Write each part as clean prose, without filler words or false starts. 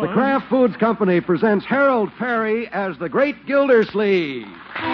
The Kraft Foods Company presents Harold Perry as the Great Gildersleeve.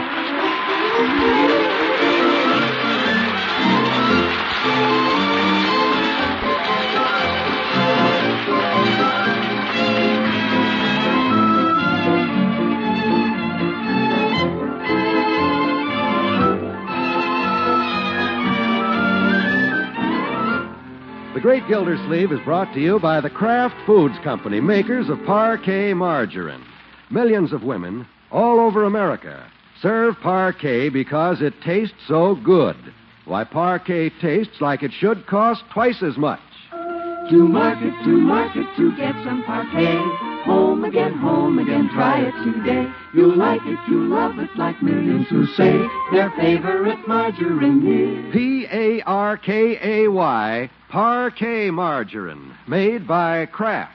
The Great Gildersleeve is brought to you by the Kraft Foods Company, makers of Parquet margarine. Millions of women all over America serve Parquet because it tastes so good. Why, Parquet tastes like it should cost twice as much. To market, to get some Parquet. Home again, try it today. You'll like it, you'll love it, like millions who say their favorite margarine is Parkay, Parquet margarine, made by Kraft.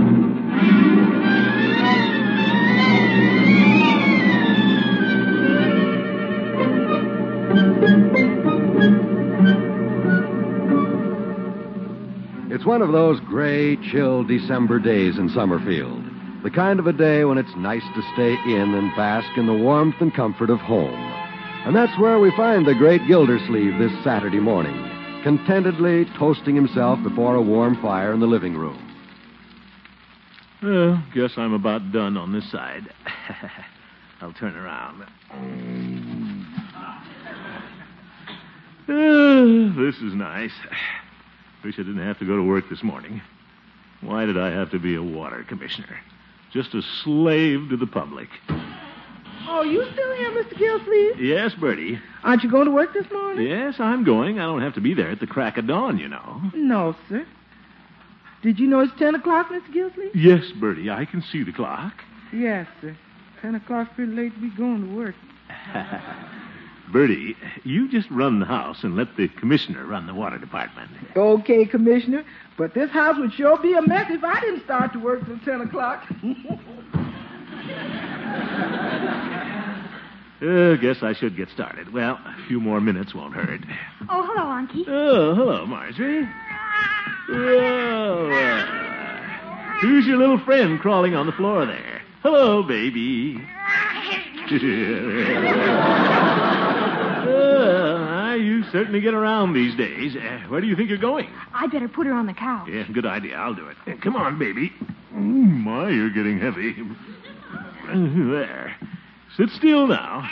It's one of those gray, chill December days in Summerfield. The kind of a day when it's nice to stay in and bask in the warmth and comfort of home. And that's where we find the Great Gildersleeve this Saturday morning, contentedly toasting himself before a warm fire in the living room. Well, guess I'm about done on this side. I'll turn around. This is nice. Wish I didn't have to go to work this morning. Why did I have to be a water commissioner? Just a slave to the public. Oh, you still here, Mr. Gildersleeve? Yes, Bertie. Aren't you going to work this morning? Yes, I'm going. I don't have to be there at the crack of dawn, you know. No, sir. Did you know it's 10 o'clock, Mr. Gildersleeve? Yes, Bertie, I can see the clock. Yes, sir. 10 o'clock's pretty late to be going to work. Bertie, you just run the house and let the commissioner run the water department. Okay, Commissioner, but this house would sure be a mess if I didn't start to work till 10 o'clock. Guess I should get started. Well, a few more minutes won't hurt. Oh, hello, Unky. Oh, hello, Marjorie. Whoa. Who's your little friend crawling on the floor there? Hello, baby. You certainly get around these days. Where do you think you're going? I better put her on the couch. Yeah, good idea. I'll do it. Come on, baby. My, you're getting heavy. There. Sit still now.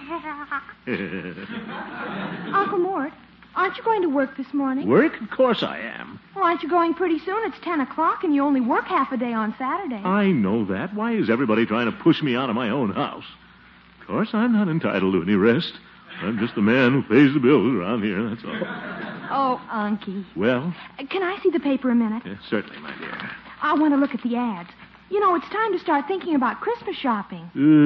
Uncle Mort, aren't you going to work this morning? Work? Of course I am. Well, aren't you going pretty soon? It's 10 o'clock, and you only work half a day on Saturday. I know that. Why is everybody trying to push me out of my own house? Of course, I'm not entitled to any rest. I'm just the man who pays the bills around here, that's all. Oh, Unky. Well? Can I see the paper a minute? Yeah, certainly, my dear. I want to look at the ads. You know, it's time to start thinking about Christmas shopping.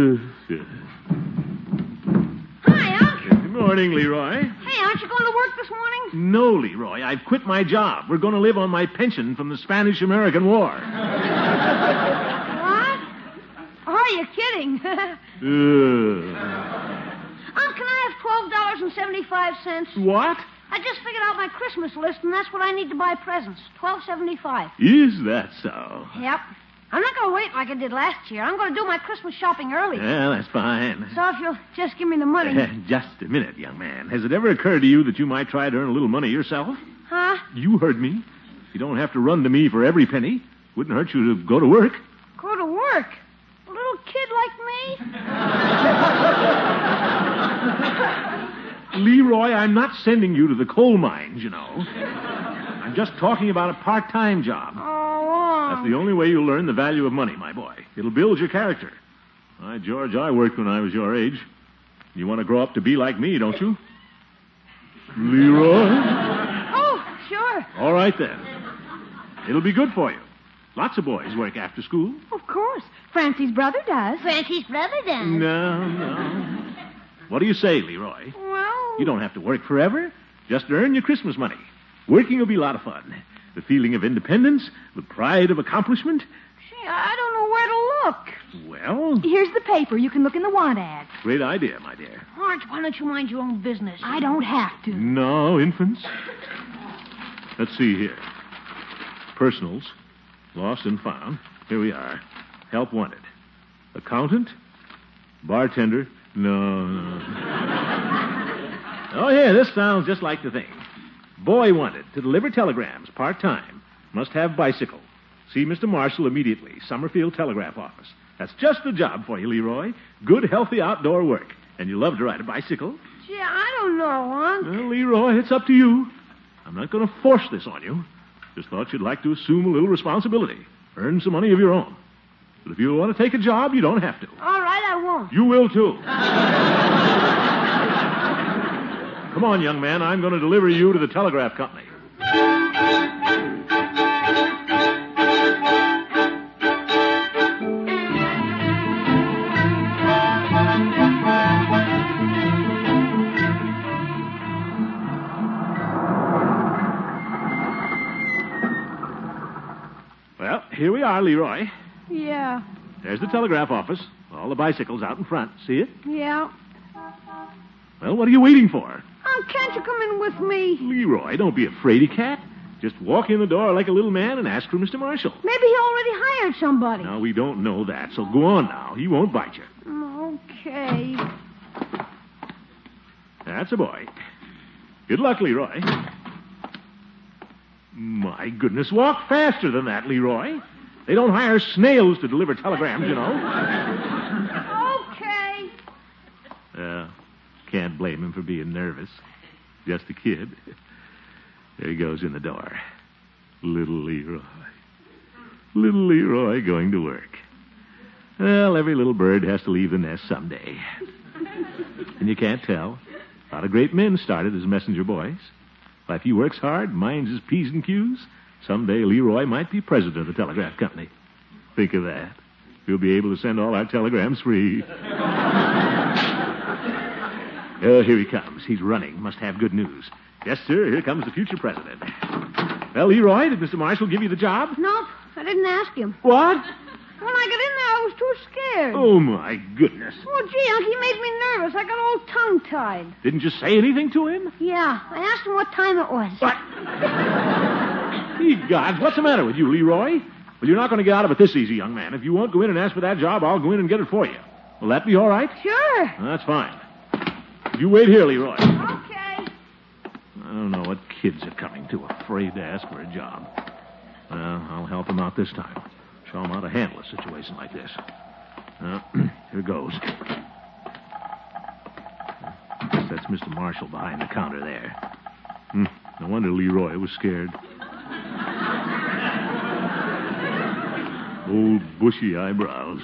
Hi, Unc. Good morning, Leroy. Hey, aren't you going to work this morning? No, Leroy. I've quit my job. We're going to live on my pension from the Spanish-American War. What? Are you kidding? Unc, can I have $12.75? What? I just figured out my Christmas list, and that's what I need to buy presents. $12.75. Is that so? Yep. I'm not going to wait like I did last year. I'm going to do my Christmas shopping early. Well, that's fine. So if you'll just give me the money. Just a minute, young man. Has it ever occurred to you that you might try to earn a little money yourself? Huh? You heard me. You don't have to run to me for every penny. Wouldn't hurt you to go to work. Go to work? A little kid like me? Leroy, I'm not sending you to the coal mines, you know. I'm just talking about a part-time job. Oh. That's the only way you'll learn the value of money, my boy. It'll build your character. Why, George, I worked when I was your age. You want to grow up to be like me, don't you? Leroy? Oh, sure. All right, then. It'll be good for you. Lots of boys work after school. Of course. Francie's brother does. Francie's brother does. No. What do you say, Leroy? Well... You don't have to work forever. Just earn your Christmas money. Working will be a lot of fun. The feeling of independence, the pride of accomplishment. Gee, I don't know where to look. Well... Here's the paper. You can look in the want ads. Great idea, my dear. Orange, why don't you mind your own business? I don't have to. No, infants. Let's see here. Personals. Lost and found. Here we are. Help wanted. Accountant? Bartender? No. Oh, yeah, this sounds just like the thing. Boy wanted to deliver telegrams, part-time. Must have bicycle. See Mr. Marshall immediately, Summerfield Telegraph Office. That's just the job for you, Leroy. Good, healthy outdoor work. And you love to ride a bicycle. Gee, I don't know, Unc. Well, Leroy, it's up to you. I'm not going to force this on you. Just thought you'd like to assume a little responsibility. Earn some money of your own. But if you want to take a job, you don't have to. All right, I won't. You will, too. Come on, young man. I'm going to deliver you to the telegraph company. Well, here we are, Leroy. Yeah. There's the telegraph office. All the bicycles out in front. See it? Yeah. Well, what are you waiting for? Can't you come in with me? Leroy, don't be a fraidy cat. Just walk in the door like a little man and ask for Mr. Marshall. Maybe he already hired somebody. Now, we don't know that, so go on now. He won't bite you. Okay. That's a boy. Good luck, Leroy. My goodness, walk faster than that, Leroy. They don't hire snails to deliver telegrams, you know. Okay. Can't blame him for being nervous. Just a kid. There he goes in the door. Little Leroy. Little Leroy going to work. Well, every little bird has to leave the nest someday. And you can't tell. A lot of great men started as messenger boys. But if he works hard, minds his P's and Q's, someday Leroy might be president of the telegraph company. Think of that. We'll be able to send all our telegrams free. Oh, here he comes. He's running. Must have good news. Yes, sir. Here comes the future president. Well, Leroy, did Mr. Marshall give you the job? Nope, I didn't ask him. What? When I got in there, I was too scared. Oh, my goodness. Oh, gee, Unc, he made me nervous. I got all tongue-tied. Didn't you say anything to him? Yeah, I asked him what time it was. What? Ye gods, what's the matter with you, Leroy? Well, you're not going to get out of it this easy, young man. If you won't go in and ask for that job, I'll go in and get it for you. Will that be all right? Sure. That's fine. You wait here, Leroy. Okay. I don't know what kids are coming to, afraid to ask for a job. Well, I'll help them out this time. Show them how to handle a situation like this. Here goes. Guess that's Mr. Marshall behind the counter there. No wonder Leroy was scared. Old bushy eyebrows.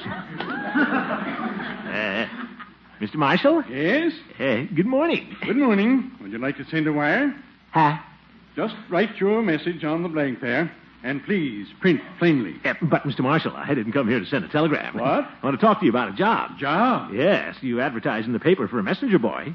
Mr. Marshall? Yes? Good morning. Good morning. Would you like to send a wire? Huh? Just write your message on the blank there. And please, print plainly. But, Mr. Marshall, I didn't come here to send a telegram. What? I want to talk to you about a job. Job? Yes, you advertise in the paper for a messenger boy.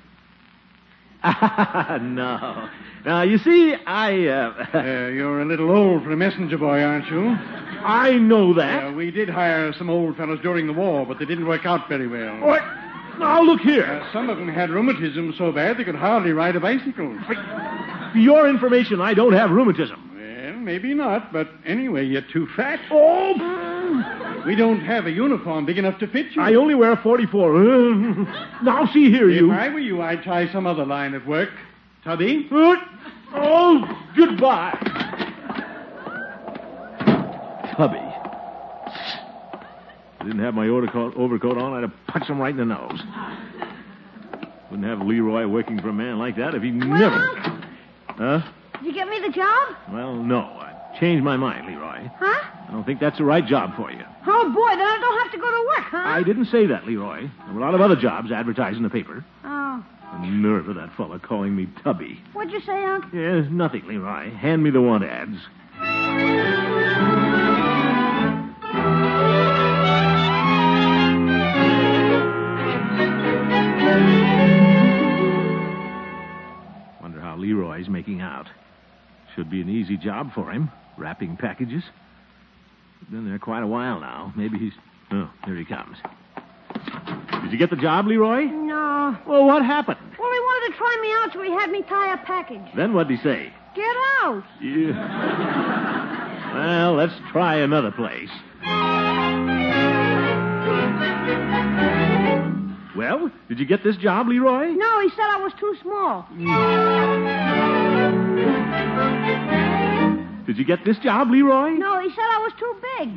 No. Now, you see, You're a little old for a messenger boy, aren't you? I know that. We did hire some old fellows during the war, but they didn't work out very well. What? Now, look here. Some of them had rheumatism so bad they could hardly ride a bicycle. For your information, I don't have rheumatism. Well, maybe not, but anyway, you're too fat. Oh! We don't have a uniform big enough to fit you. I only wear a 44. Now, see here, you. If I were you, I'd try some other line of work. Tubby? Oh, goodbye. Tubby. If I didn't have my overcoat on, I'd have punched him right in the nose. Wouldn't have Leroy working for a man like that if he never... Huh? Did you get me the job? Well, no. I changed my mind, Leroy. Huh? I don't think that's the right job for you. Oh, boy, then I don't have to go to work, huh? I didn't say that, Leroy. There were a lot of other jobs advertised in the paper. Oh. The nerve of that fella calling me Tubby. What'd you say, Unc? Yes, nothing, Leroy. Hand me the want ads. Wonder how Leroy's making out. Should be an easy job for him, wrapping packages. Been there quite a while now. Maybe he's... Oh, here he comes. Did you get the job, Leroy? No. Well, what happened? Well, he wanted to try me out, so he had me tie a package. Then what'd he say? Get out. Yeah. Well, let's try another place. Well, did you get this job, Leroy? No, he said I was too small. Did you get this job, Leroy? No, he said I was too big.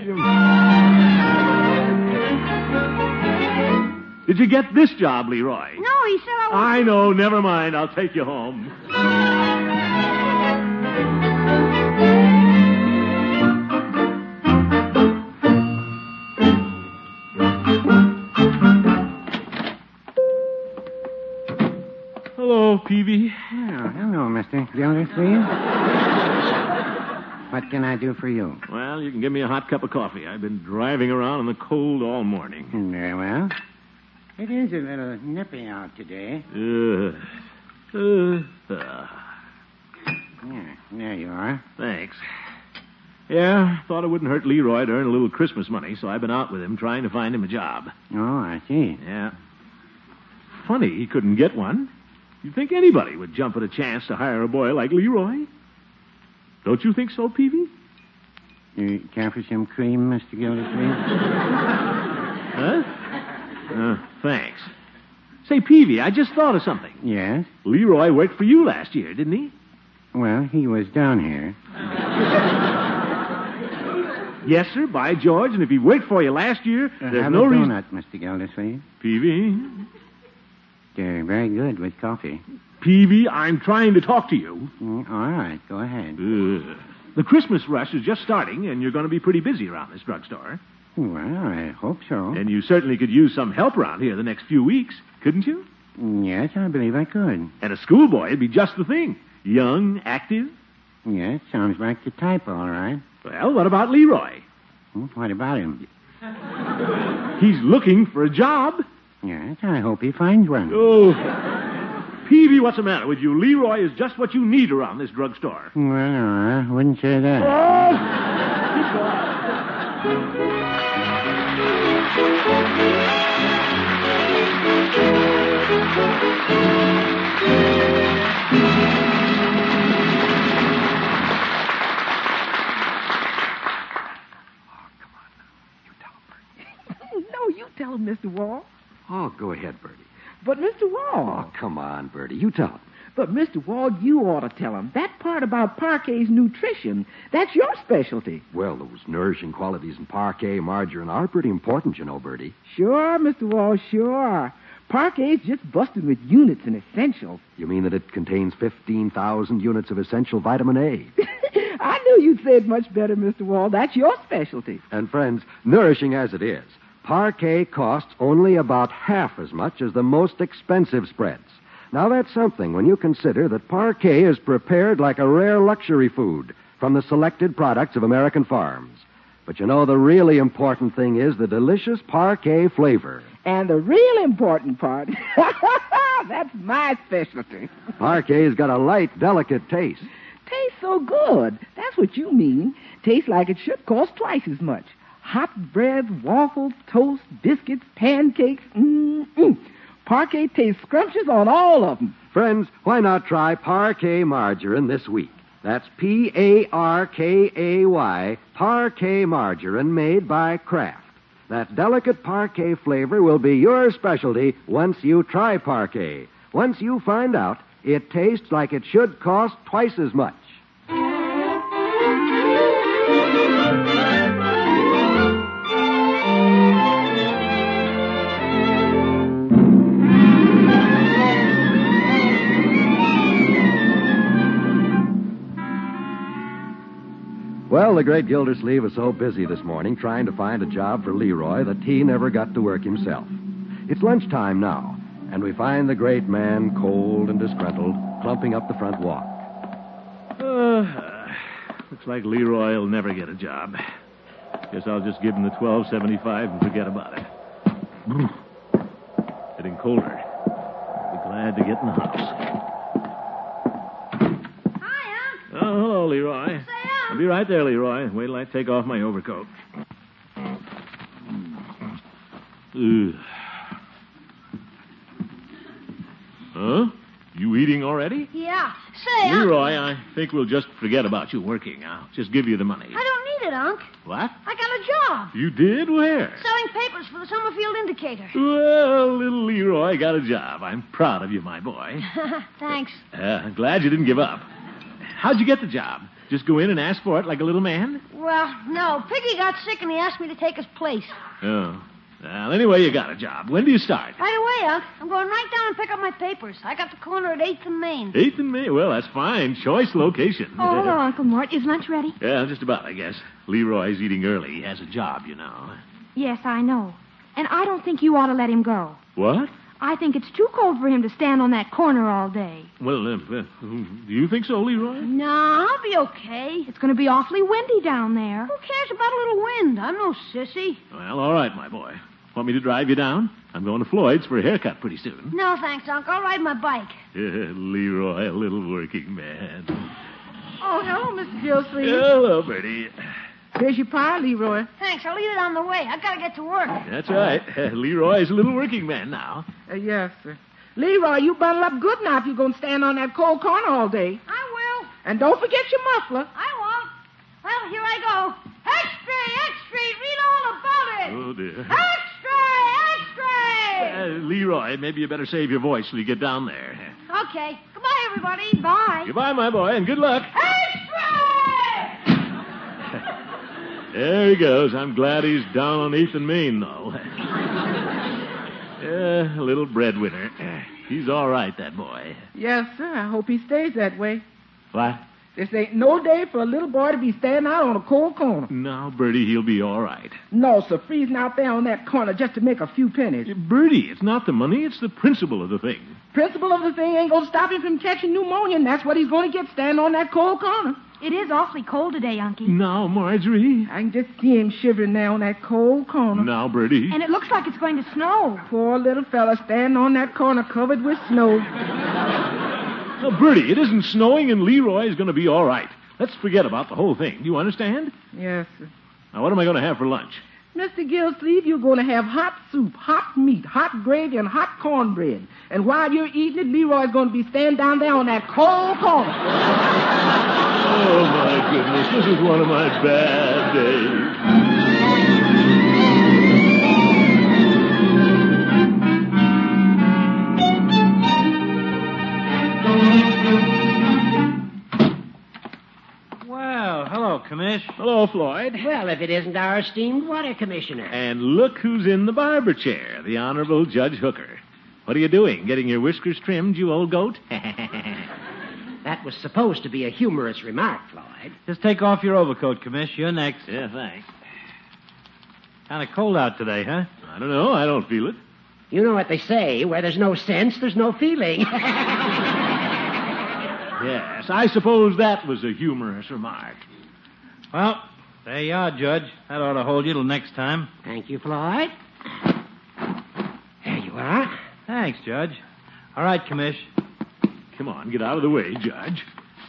Did you get this job, Leroy? No, he said I was... I know. Never mind. I'll take you home. Hello, Peavy. Oh, hello, Mr. Gildersleeve. What can I do for you? Well, you can give me a hot cup of coffee. I've been driving around in the cold all morning. Very well. It is a little nippy out today. Yeah, Yeah, there you are. thanks. Yeah, thought it wouldn't hurt Leroy to earn a little Christmas money, so I've been out with him trying to find him a job. Oh, I see. Yeah. Funny he couldn't get one. You'd think anybody would jump at a chance to hire a boy like Leroy. Don't you think so, Peavy? You care for some cream, Mr. Gildersleeve? Huh? Thanks. Say, Peavy, I just thought of something. Yes? Leroy worked for you last year, didn't he? Well, he was down here. Yes, sir, by George. And if he worked for you last year, there's Have no a reason... donut, Mr. Gildersleeve. Peavy? They're very good with coffee. Peavy, I'm trying to talk to you. All right, go ahead. The Christmas rush is just starting, and you're going to be pretty busy around this drugstore. Well, I hope so. And you certainly could use some help around here the next few weeks, couldn't you? Yes, I believe I could. And a schoolboy would be just the thing. Young, active. Yes, sounds like the type, all right. Well, what about Leroy? What about him? He's looking for a job. Yes, I hope he finds one. Oh, Peavy, what's the matter with you? Leroy is just what you need around this drugstore. Well, no, I wouldn't say that. No, you tell him, Mr. Wall. Oh, go ahead, Bertie. But, Mr. Wall. Oh, come on, Bertie. You tell him. But, Mr. Wall, you ought to tell him. That part about Parquet's nutrition, that's your specialty. Well, those nourishing qualities in Parquet margarine are pretty important, you know, Bertie. Sure, Mr. Wall, sure. Parquet's just busted with units and essentials. You mean that it contains 15,000 units of essential vitamin A? I knew you'd say it much better, Mr. Wall. That's your specialty. And, friends, nourishing as it is, Parquet costs only about half as much as the most expensive spreads. Now, that's something when you consider that Parquet is prepared like a rare luxury food from the selected products of American farms. But you know, the really important thing is the delicious Parquet flavor. And the real important part, that's my specialty. Parquet's got a light, delicate taste. Tastes so good. That's what you mean. Tastes like it should cost twice as much. Hot bread, waffles, toast, biscuits, pancakes. Parquet tastes scrumptious on all of them. Friends, why not try Parquet margarine this week? That's Parkay, Parquet margarine made by Kraft. That delicate Parquet flavor will be your specialty once you try Parquet. Once you find out, it tastes like it should cost twice as much. Well, the great Gildersleeve was so busy this morning trying to find a job for Leroy that he never got to work himself. It's lunchtime now, and we find the great man, cold and disgruntled, clumping up the front walk. Looks like Leroy will never get a job. Guess I'll just give him the $12.75 and forget about it. Getting colder. I'll be glad to get in the house. Hi, Unc. Oh, hello, Leroy. Say, Unc. I'll be right there, Leroy. Wait till I take off my overcoat. Ugh. Huh? You eating already? Yeah. Say, Unc. Leroy, I think we'll just forget about you working. I'll just give you the money. I don't need it, Unc. What? I got a job. You did? Where? Selling papers for the Summerfield Indicator. Well, little Leroy got a job. I'm proud of you, my boy. Thanks. I'm glad you didn't give up. How'd you get the job? Just go in and ask for it like a little man? Well, no. Piggy got sick and he asked me to take his place. Oh. Well, anyway, you got a job. When do you start? Right away, Unc. I'm going right down and pick up my papers. I got the corner at 8th and Main. 8th and May? Well, that's fine. Choice location. Oh, hello, Uncle Mort. Is lunch ready? Yeah, just about, I guess. Leroy's eating early. He has a job, you know. Yes, I know. And I don't think you ought to let him go. What? I think it's too cold for him to stand on that corner all day. Well, do you think so, Leroy? No, I'll be okay. It's going to be awfully windy down there. Who cares about a little wind? I'm no sissy. Well, all right, my boy. Want me to drive you down? I'm going to Floyd's for a haircut pretty soon. No, thanks, Unc. I'll ride my bike. Leroy, a little working man. Oh, hello, Mr. Gilsleeve. Hello, Bertie. Here's your pie, Leroy. Thanks. I'll leave it on the way. I gotta get to work. That's right. Leroy's a little working man now. Yes, sir. Leroy, you bundle up good now if you're going to stand on that cold corner all day. I will. And don't forget your muffler. I won't. Well, here I go. Extra! Read all about it. Oh, dear. Extra! Leroy, maybe you better save your voice till you get down there. Okay. Goodbye, everybody. Bye. Goodbye, my boy, and good luck. Extra! There he goes. I'm glad he's down on 8th and Main, though. A little breadwinner. He's all right, that boy. Yes, sir. I hope he stays that way. What? This ain't no day for a little boy to be standing out on a cold corner. No, Bertie, he'll be all right. No, sir. Freezing out there on that corner just to make a few pennies. Bertie, it's not the money, it's the principle of the thing. Principle of the thing ain't going to stop him from catching pneumonia, and that's what he's going to get standing on that cold corner. It is awfully cold today, Unky. Now, Marjorie. I can just see him shivering there on that cold corner. Now, Bertie. And it looks like it's going to snow. Poor little fella standing on that corner covered with snow. Now, Bertie, it isn't snowing, and Leroy is going to be all right. Let's forget about the whole thing. Do you understand? Yes, sir. Now, what am I going to have for lunch? Mr. Gilsleeve, you're going to have hot soup, hot meat, hot gravy, and hot cornbread. And while you're eating it, Leroy's going to be standing down there on that cold corner. Oh, my goodness. This is one of my bad days. Well, hello, Commish. Hello, Floyd. Well, if it isn't our esteemed water commissioner. And look who's in the barber chair, the Honorable Judge Hooker. What are you doing? Getting your whiskers trimmed, you old goat? That was supposed to be a humorous remark, Floyd. Just take off your overcoat, Commish. You're next. Yeah, thanks. Kind of cold out today, huh? I don't know. I don't feel it. You know what they say, where there's no sense, there's no feeling. Yes, I suppose that was a humorous remark. Well, there you are, Judge. That ought to hold you till next time. Thank you, Floyd. There you are. Thanks, Judge. All right, Commish. Come on, get out of the way, Judge.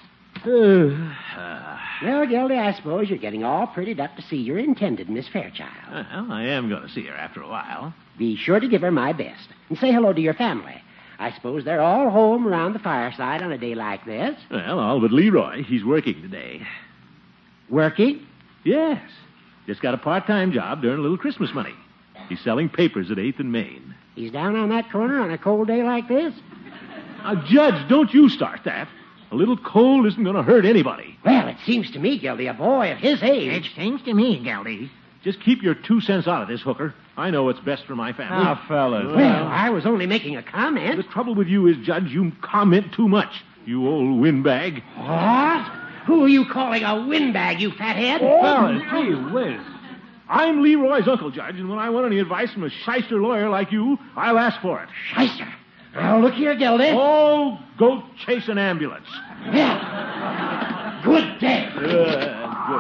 Well, Gildy, I suppose you're getting all prettied up to see your intended Miss Fairchild. Well, I am going to see her after a while. Be sure to give her my best. And say hello to your family. I suppose they're all home around the fireside on a day like this. Well, all but Leroy. He's working today. Working? Yes. Just got a part-time job to earn a little Christmas money. He's selling papers at 8th and Main. He's down on that corner on a cold day like this? Now, Judge, don't you start that. A little cold isn't going to hurt anybody. Well, it seems to me, Gildy, a boy of his age. It seems to me, Gildy. Just keep your 2 cents out of this, Hooker. I know what's best for my family. Now, fellas. Well, I was only making a comment. The trouble with you is, Judge, you comment too much, you old windbag. What? Who are you calling a windbag, you fathead? Fellas, gee whiz. I'm Leroy's uncle, Judge, and when I want any advice from a shyster lawyer like you, I'll ask for it. Shyster? Now, look here, Gildy. Oh, go chase an ambulance. Yeah. Good day. Good day.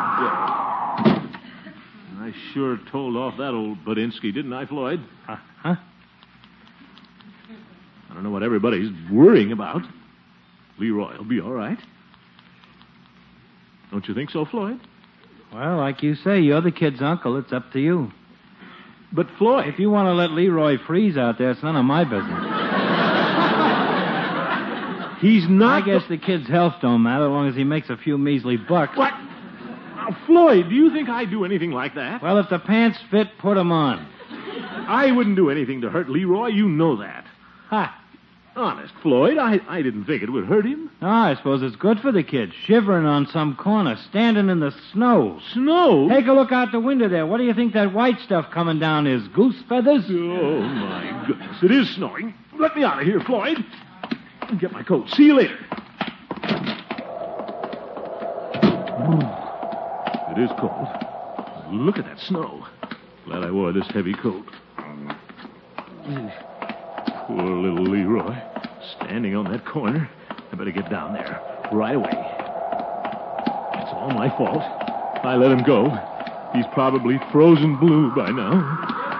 I sure told off that old Budinsky, didn't I, Floyd? Huh? I don't know what everybody's worrying about. Leroy will be all right. Don't you think so, Floyd? Well, like you say, you're the kid's uncle. It's up to you. But, Floyd... If you want to let Leroy freeze out there, it's none of my business. He's not... I guess the kid's health don't matter as long as he makes a few measly bucks. What? Now, Floyd, do you think I'd do anything like that? Well, if the pants fit, put 'em on. I wouldn't do anything to hurt Leroy. You know that. Ha! Honest, Floyd, I didn't think it would hurt him. Oh, I suppose it's good for the kid, shivering on some corner, standing in the snow. Snow? Take a look out the window there. What do you think that white stuff coming down is? Goose feathers? Oh, my goodness. It is snowing. Let me out of here, Floyd. Get my coat. See you later. It is cold. Look at that snow. Glad I wore this heavy coat. Poor little Leroy. Standing on that corner. I better get down there right away. It's all my fault. I let him go. He's probably frozen blue by now.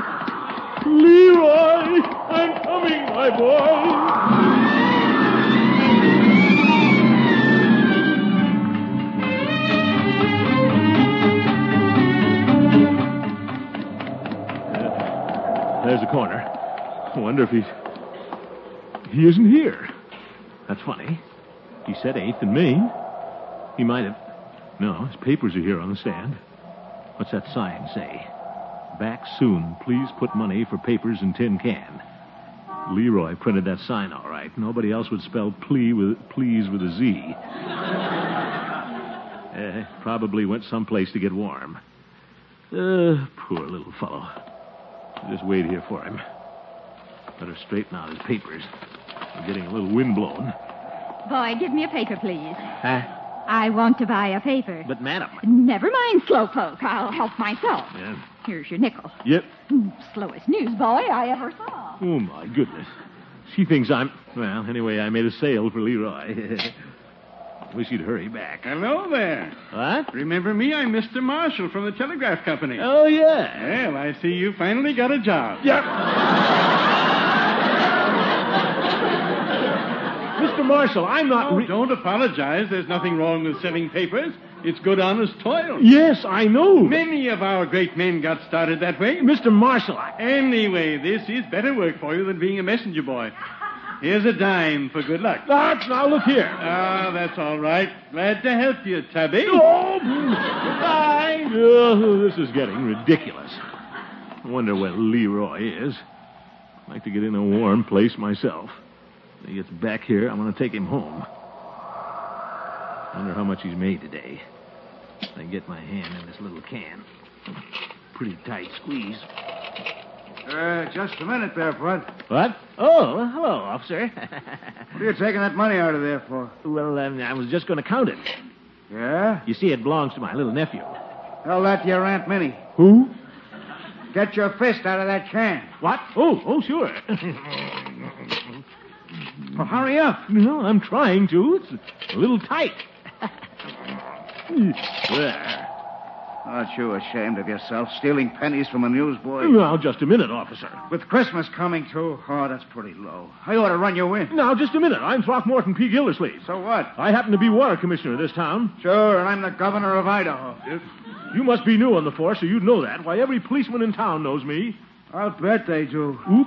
Leroy! I'm coming, my boy! There's the corner. I wonder if he isn't here. That's funny. He said 8th and Main. He might have... No, his papers are here on the stand. What's that sign say? Back soon. Please put money for papers in tin can. Leroy printed that sign all right. Nobody else would spell please with a Z. Probably went someplace to get warm. Poor little fellow. I'll just wait here for him. Better straighten out his papers. I'm getting a little wind blown. Boy, give me a paper, please. Huh? I want to buy a paper. But, madam... Never mind, slowpoke. I'll help myself. Yeah. Here's your nickel. Yep. Slowest newsboy I ever saw. Oh, my goodness. She thinks I'm... Well, anyway, I made a sale for Leroy. Wish he'd hurry back. Hello there. What? Remember me? I'm Mr. Marshall from the Telegraph Company. Oh, yeah. Well, I see you finally got a job. Yeah. Mr. Marshall, I'm not... Don't apologize. There's nothing wrong with selling papers. It's good, honest toil. Yes, I know. Many of our great men got started that way. Mr. Marshall, Anyway, this is better work for you than being a messenger boy. Here's a dime for good luck. Now, look here. Ah, that's all right. Glad to help you, Tubby. Oh, bye. Oh, this is getting ridiculous. I wonder where Leroy is. I'd like to get in a warm place myself. When he gets back here, I'm going to take him home. Wonder how much he's made today. I get my hand in this little can. Pretty tight squeeze. Just a minute there, Bud. What? Oh, hello, officer. What are you taking that money out of there for? Well, I was just going to count it. Yeah? You see, it belongs to my little nephew. Tell that to your Aunt Minnie. Who? Get your fist out of that can. What? Oh, sure. Well, hurry up. No, I'm trying to. It's a little tight. There. Aren't you ashamed of yourself, stealing pennies from a newsboy? Now, just a minute, officer. With Christmas coming, too? Oh, that's pretty low. I ought to run you in. Now, just a minute. I'm Throckmorton P. Gildersleeve. So what? I happen to be water commissioner of this town. Sure, and I'm the governor of Idaho. You must be new on the force, so you'd know that. Why, every policeman in town knows me. I'll bet they do. Oop.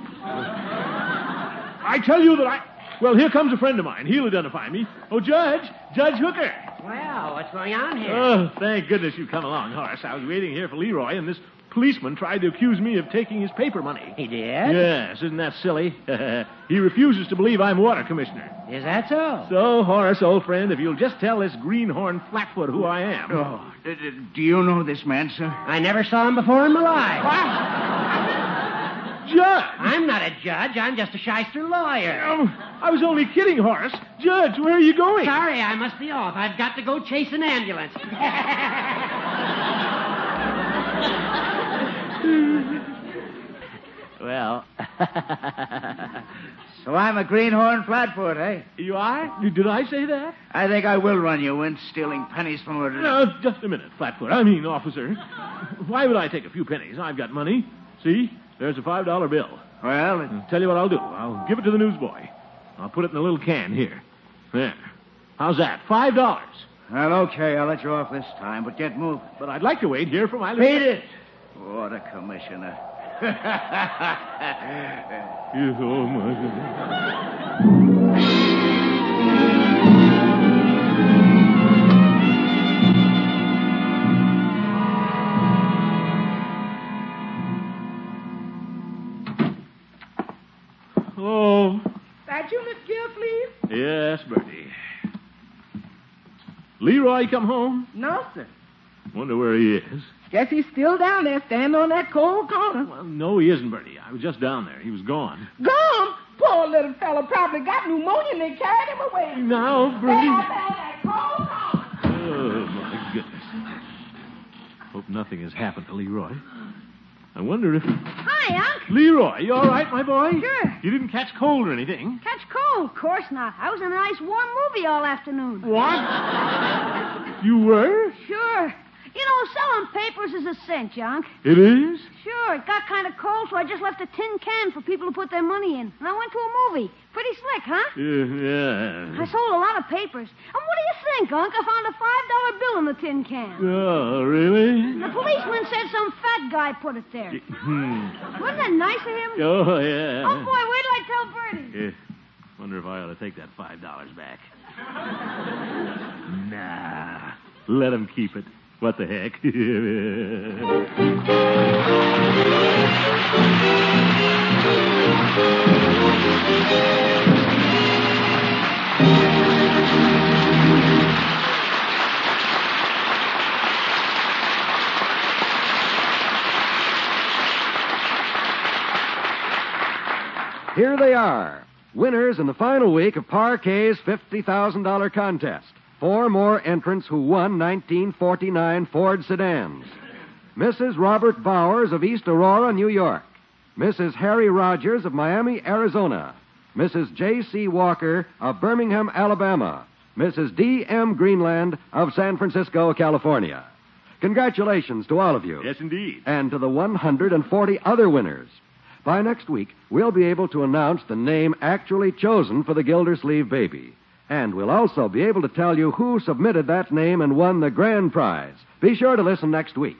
I tell you that Well, here comes a friend of mine. He'll identify me. Oh, Judge Hooker. Well, what's going on here? Oh, thank goodness you've come along, Horace. I was waiting here for Leroy, and this policeman tried to accuse me of taking his paper money. He did? Yes, isn't that silly? He refuses to believe I'm water commissioner. Is that so? So, Horace, old friend, if you'll just tell this greenhorn Flatfoot who I am. Oh, do you know this man, sir? I never saw him before in my life. Judge! I'm not a judge. I'm just a shyster lawyer. I was only kidding, Horace. Judge, where are you going? Sorry, I must be off. I've got to go chase an ambulance. Well. So I'm a greenhorn Flatfoot, eh? You are? Did I say that? I think I will run you in, stealing pennies from her. No, just a minute, Flatfoot. I mean, officer. Why would I take a few pennies? I've got money. See? There's a $5 bill. Well, I'll tell you what I'll do. I'll give it to the newsboy. I'll put it in a little can here. There. How's that? $5. Well, okay, I'll let you off this time, but get moving. But I'd like to wait here for my... Beat it! Water commissioner. Oh, my goodness. Hello. That you, Miss Gillsleeve? Yes, Bertie. Leroy come home? No, sir. Wonder where he is. Guess he's still down there standing on that cold corner. Well, no, he isn't, Bertie. I was just down there. He was gone. Gone? Poor little fellow probably got pneumonia and they carried him away. Now, Bertie. Down that cold corner. Oh, my goodness. Hope nothing has happened to Leroy. I wonder if... Hi, Unc. Leroy, you all right, my boy? Sure. You didn't catch cold or anything? Catch cold? Of course not. I was in a nice warm movie all afternoon. What? You were? Sure. You know, selling papers is a cinch, Unc. It is? Sure, it got kind of cold, so I just left a tin can for people to put their money in. And I went to a movie. Pretty slick, huh? Yeah. I sold a lot of papers. And what do you think, Unc? I found a $5 bill in the tin can. Oh, really? The policeman said some fat guy put it there. Wasn't that nice of him? Oh, yeah. Oh, boy, wait till I tell Bertie. Wonder if I ought to take that $5 back. Nah. Let him keep it. What the heck? Here they are, winners in the final week of Parquet's $50,000 contest. 4 more entrants who won 1949 Ford sedans. Mrs. Robert Bowers of East Aurora, New York. Mrs. Harry Rogers of Miami, Arizona. Mrs. J.C. Walker of Birmingham, Alabama. Mrs. D.M. Greenland of San Francisco, California. Congratulations to all of you. Yes, indeed. And to the 140 other winners. By next week, we'll be able to announce the name actually chosen for the Gildersleeve baby. And we'll also be able to tell you who submitted that name and won the grand prize. Be sure to listen next week.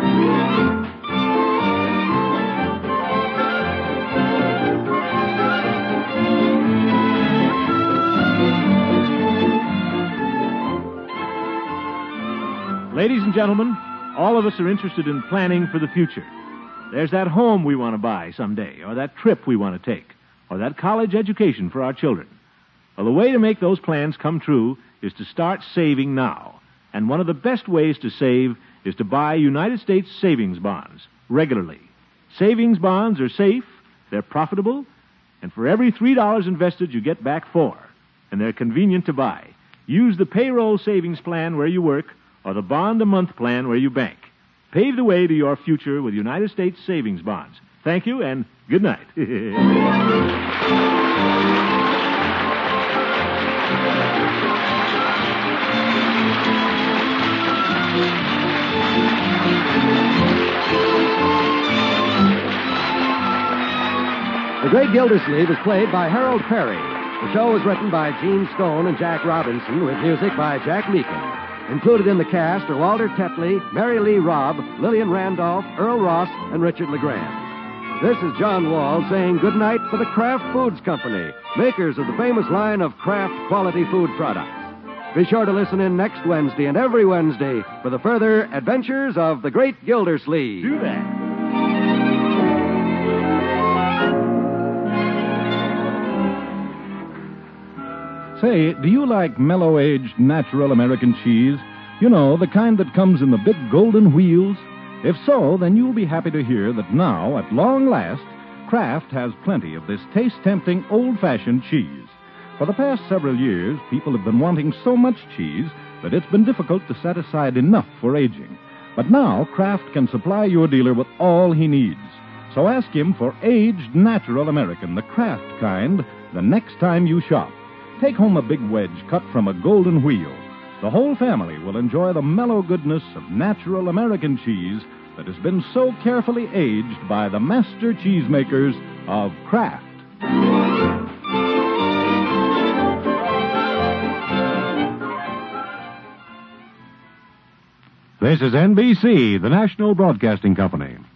Ladies and gentlemen, all of us are interested in planning for the future. There's that home we want to buy someday, or that trip we want to take, or that college education for our children. Well, the way to make those plans come true is to start saving now. And one of the best ways to save is to buy United States savings bonds regularly. Savings bonds are safe, they're profitable, and for every $3 invested, you get back $4. And they're convenient to buy. Use the payroll savings plan where you work or the bond-a-month plan where you bank. Pave the way to your future with United States savings bonds. Thank you, and good night. The Great Gildersleeve is played by Harold Perry. The show was written by Gene Stone and Jack Robinson with music by Jack Meakin. Included in the cast are Walter Tetley, Mary Lee Robb, Lillian Randolph, Earl Ross, and Richard LeGrand. This is John Wall saying goodnight for the Kraft Foods Company, makers of the famous line of Kraft quality food products. Be sure to listen in next Wednesday and every Wednesday for the further adventures of the Great Gildersleeve. Do that. Say, do you like mellow-aged, natural American cheese? You know, the kind that comes in the big golden wheels? If so, then you'll be happy to hear that now, at long last, Kraft has plenty of this taste-tempting, old-fashioned cheese. For the past several years, people have been wanting so much cheese that it's been difficult to set aside enough for aging. But now, Kraft can supply your dealer with all he needs. So ask him for aged, natural American, the Kraft kind, the next time you shop. Take home a big wedge cut from a golden wheel. The whole family will enjoy the mellow goodness of natural American cheese that has been so carefully aged by the master cheesemakers of Kraft. This is NBC, the National Broadcasting Company.